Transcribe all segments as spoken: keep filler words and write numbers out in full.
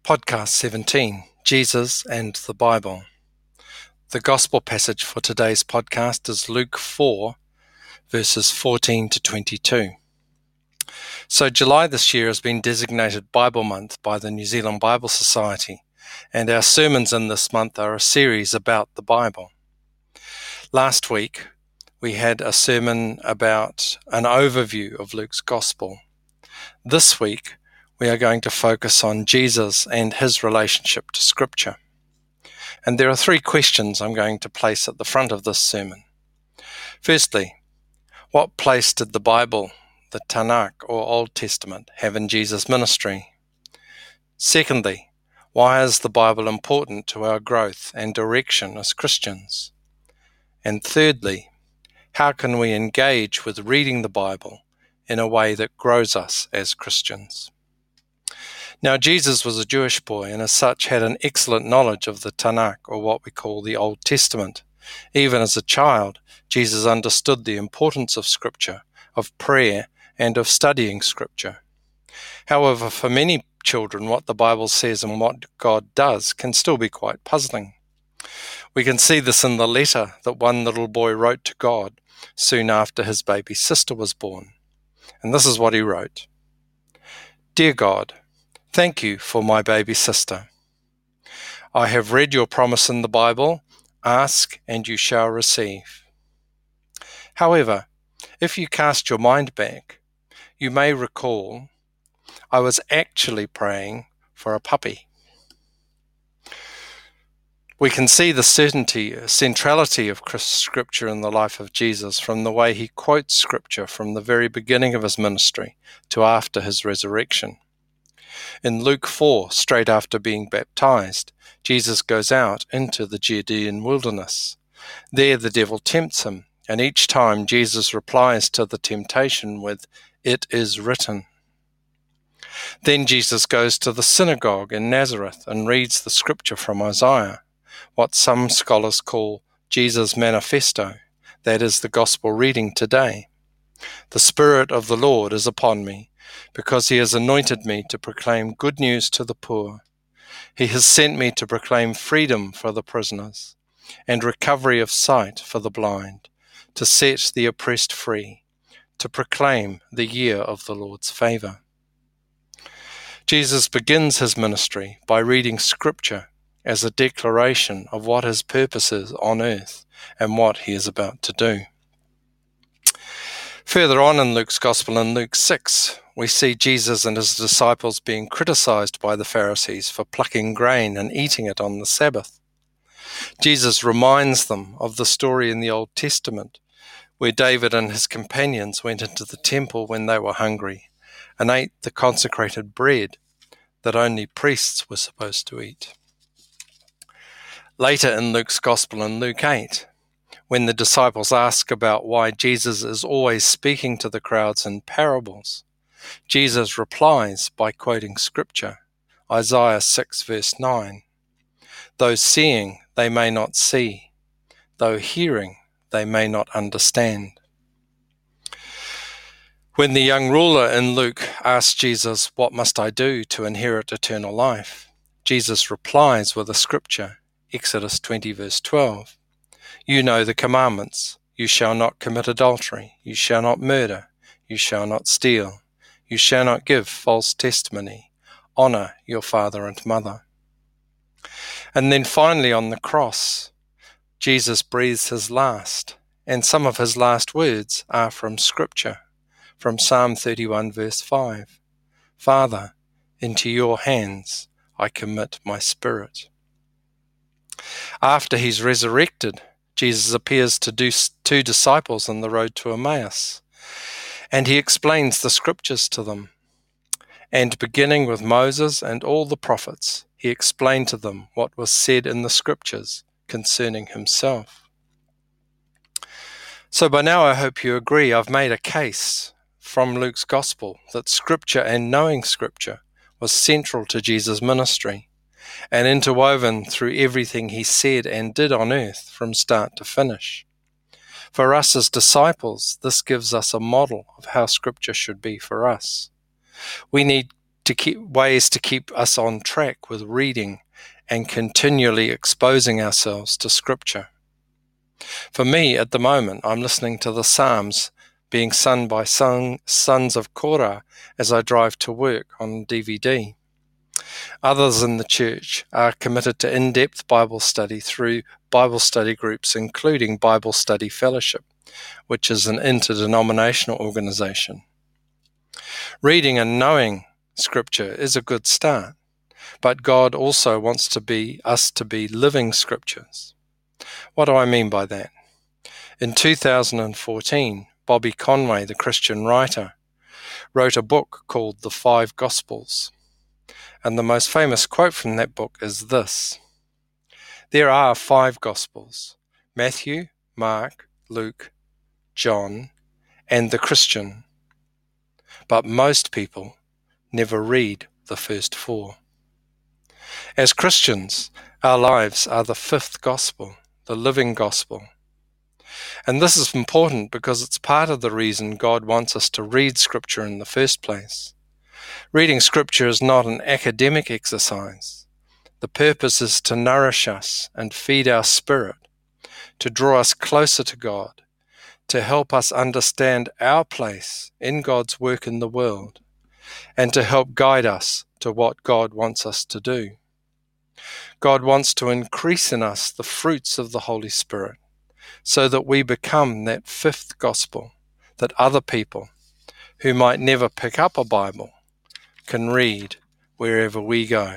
Podcast seventeen, Jesus and the Bible. The Gospel passage for today's podcast is Luke four, verses fourteen to twenty-two. So July this year has been designated Bible Month by the New Zealand Bible Society, and our sermons in this month are a series about the Bible. Last week, we had a sermon about an overview of Luke's Gospel. This week, we are going to focus on Jesus and his relationship to Scripture. And there are three questions I'm going to place at the front of this sermon. Firstly, what place did the Bible, the Tanakh or Old Testament, have in Jesus' ministry? Secondly, why is the Bible important to our growth and direction as Christians? And thirdly, how can we engage with reading the Bible in a way that grows us as Christians? Now, Jesus was a Jewish boy and as such had an excellent knowledge of the Tanakh, or what we call the Old Testament. Even as a child, Jesus understood the importance of Scripture, of prayer, and of studying Scripture. However, for many children, what the Bible says and what God does can still be quite puzzling. We can see this in the letter that one little boy wrote to God soon after his baby sister was born. And this is what he wrote. Dear God, thank you for my baby sister. I have read your promise in the Bible, ask and you shall receive. However, if you cast your mind back, you may recall I was actually praying for a puppy. We can see the certainty, centrality of Scripture in the life of Jesus from the way he quotes Scripture from the very beginning of his ministry to after his resurrection. In Luke four, straight after being baptized, Jesus goes out into the Judean wilderness. There the devil tempts him, and each time Jesus replies to the temptation with, "It is written." Then Jesus goes to the synagogue in Nazareth and reads the scripture from Isaiah, what some scholars call Jesus' manifesto, that is the gospel reading today. The Spirit of the Lord is upon me, because he has anointed me to proclaim good news to the poor. He has sent me to proclaim freedom for the prisoners, and recovery of sight for the blind, to set the oppressed free, to proclaim the year of the Lord's favor. Jesus begins his ministry by reading Scripture as a declaration of what his purpose is on earth and what he is about to do. Further on in Luke's Gospel, in Luke six, we see Jesus and his disciples being criticized by the Pharisees for plucking grain and eating it on the Sabbath. Jesus reminds them of the story in the Old Testament where David and his companions went into the temple when they were hungry and ate the consecrated bread that only priests were supposed to eat. Later in Luke's Gospel, in Luke eight, when the disciples ask about why Jesus is always speaking to the crowds in parables, Jesus replies by quoting Scripture, Isaiah six verse nine, "Though seeing, they may not see, though hearing, they may not understand." When the young ruler in Luke asks Jesus, "What must I do to inherit eternal life?" Jesus replies with a scripture, Exodus twenty verse twelve. You know the commandments. You shall not commit adultery. You shall not murder. You shall not steal. You shall not give false testimony. Honor your father and mother. And then finally on the cross, Jesus breathes his last, and some of his last words are from Scripture, from Psalm thirty-one verse five. Father, into your hands I commit my spirit. After he's resurrected, Jesus appears to do two disciples on the road to Emmaus, and he explains the scriptures to them. And beginning with Moses and all the prophets, he explained to them what was said in the scriptures concerning himself. So by now I hope you agree I've made a case from Luke's Gospel that Scripture and knowing Scripture was central to Jesus' ministry, and interwoven through everything he said and did on earth from start to finish. For us as disciples, this gives us a model of how Scripture should be for us. We need to keep ways to keep us on track with reading and continually exposing ourselves to Scripture. For me, at the moment, I'm listening to the Psalms being sung by son, sons of Korah as I drive to work on D V D. Others in the church are committed to in-depth Bible study through Bible study groups, including Bible Study Fellowship, which is an interdenominational organization. Reading and knowing Scripture is a good start, but God also wants to be us to be living Scriptures. What do I mean by that? In two thousand fourteen, Bobby Conway, the Christian writer, wrote a book called The Five Gospels. And the most famous quote from that book is this: "There are five Gospels, Matthew, Mark, Luke, John, and the Christian. But most people never read the first four." As Christians, our lives are the fifth Gospel, the living Gospel. And this is important because it's part of the reason God wants us to read Scripture in the first place. Reading Scripture is not an academic exercise. The purpose is to nourish us and feed our spirit, to draw us closer to God, to help us understand our place in God's work in the world, and to help guide us to what God wants us to do. God wants to increase in us the fruits of the Holy Spirit, so that we become that fifth gospel that other people who might never pick up a Bible can read wherever we go.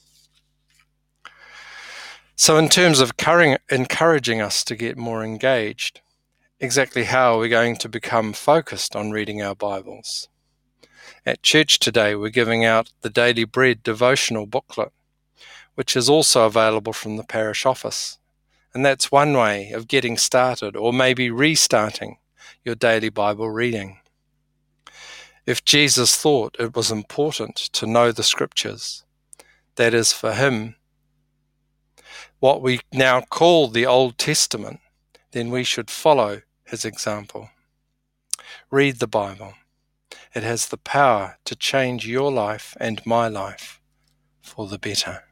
So in terms of encouraging us to get more engaged, exactly how are we going to become focused on reading our Bibles? At church today, we're giving out the Daily Bread devotional booklet, which is also available from the parish office. And that's one way of getting started, or maybe restarting your daily Bible reading. If Jesus thought it was important to know the Scriptures, that is for him what we now call the Old Testament, then we should follow his example. Read the Bible. It has the power to change your life and my life for the better.